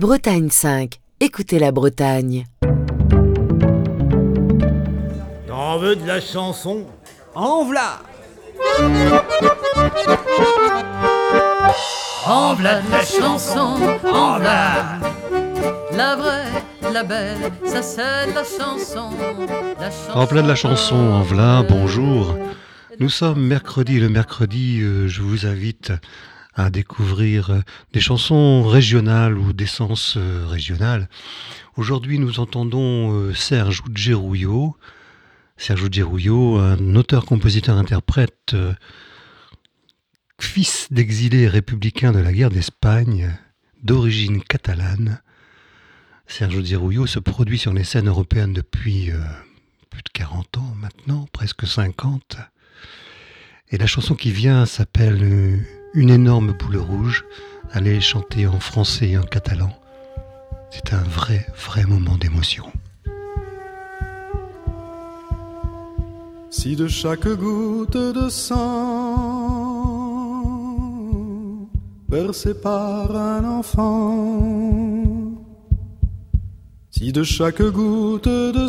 Bretagne 5, écoutez la Bretagne. T'en veux de la chanson? En v'là! En v'là de la chanson, en v'là. La vraie, la belle, ça c'est de la chanson. En v'là de la chanson, en v'là, bonjour. Nous sommes mercredi. Le mercredi, je vous invite à découvrir des chansons régionales ou d'essence régionale. Aujourd'hui, nous entendons Serge Ujerouio. Serge Ujerouio, un auteur, compositeur, interprète, fils d'exilés républicains de la guerre d'Espagne, d'origine catalane. Serge Ujerouio se produit sur les scènes européennes depuis plus de 40 ans maintenant, presque 50. Et la chanson qui vient s'appelle Une énorme boule rouge. Allez chanter en français et en catalan. C'est un vrai moment d'émotion. Si de chaque goutte de sang versée par un enfant, si de chaque goutte de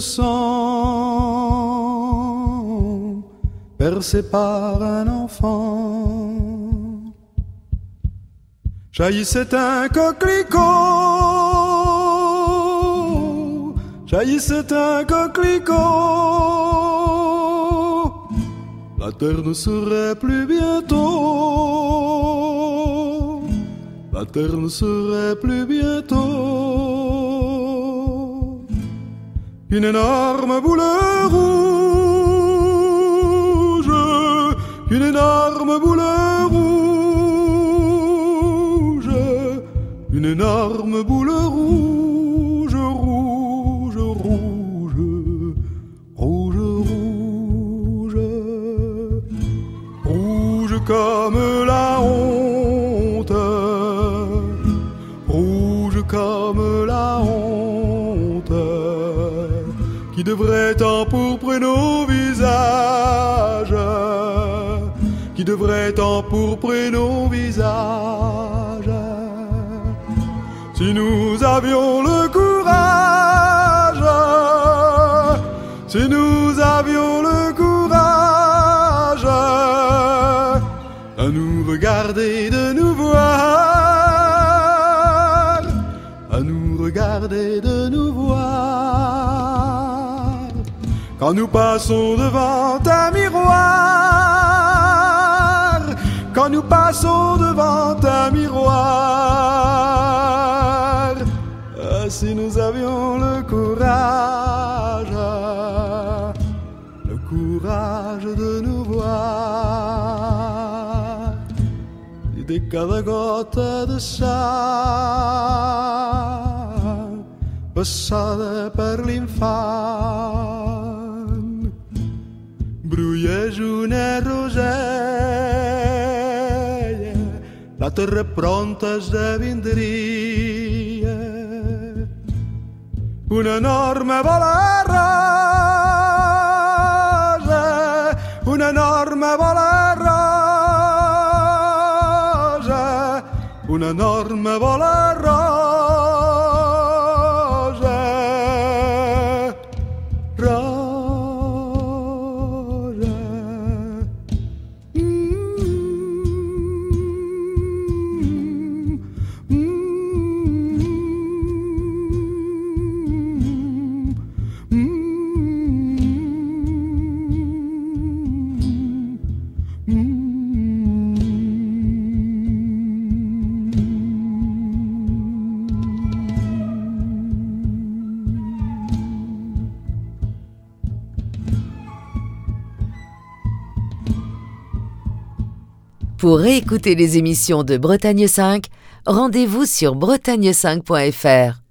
sang versée par un enfant jaillissait un coquelicot, jaillissait un coquelicot, la terre ne serait plus bientôt, la terre ne serait plus bientôt. Une énorme boule rouge, une énorme boule rouge, une énorme boule rouge, rouge, rouge, rouge, rouge, rouge comme la honte, rouge comme la honte, qui devrait empourprer nos visages, qui devrait empourprer nos visages. Si nous avions le courage, si nous avions le courage, à nous regarder, de nous voir, à nous regarder, de nous voir, quand nous passons devant un miroir, quand nous passons devant un miroir. Si nous avions le courage de nous voir, et de cada gota de sang passada per l'infant brulleix una rosella, la terra pronta esdevindria una enorme bola rosa, una enorme bola rosa, una enorme bola rosa, rosa. Pour réécouter les émissions de Bretagne 5, rendez-vous sur bretagne5.fr.